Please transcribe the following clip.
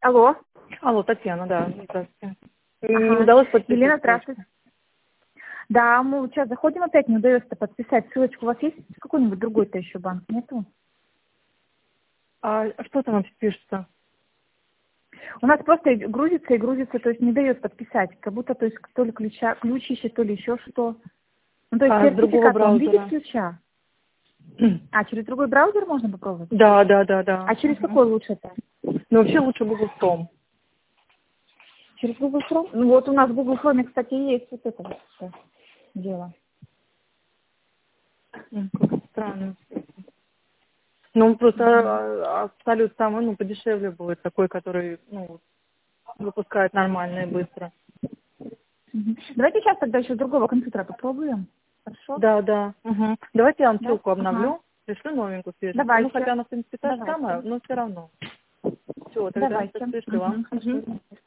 Алло. Алло, Татьяна, да, здравствуйте. Ага. Не удалось подписать? Елена, здравствуйте. Да, мы вот сейчас заходим, опять не удается подписать. Ссылочку у вас есть? Какой-нибудь другой-то еще банк нету? А что там вообще пишется? У нас просто грузится, то есть не дает подписать. Как будто, то есть, то ли ключ ищет, то ли еще что. Ну, то есть С другого сертификат он видит браузера? ключа. А через другой браузер можно попробовать? Да. А через какой лучше-то? Ну, вообще лучше Google Chrome. Через Google Chrome? Ну, вот у нас в Google Chrome, кстати, есть вот это вот дело. Как странно. Ну, он просто абсолют самый, подешевле будет, такой, который, выпускает нормально и быстро. Давайте сейчас тогда еще с другого компьютера попробуем. Хорошо? Да. Угу. Давайте я вам Да? ссылку обновлю, Ага. пришлю новенькую свеженькую. Давайте. Хотя она, в принципе, та же Давайте. самая, но все равно. Все, тогда Давайте. пришлю вам. Хорошо.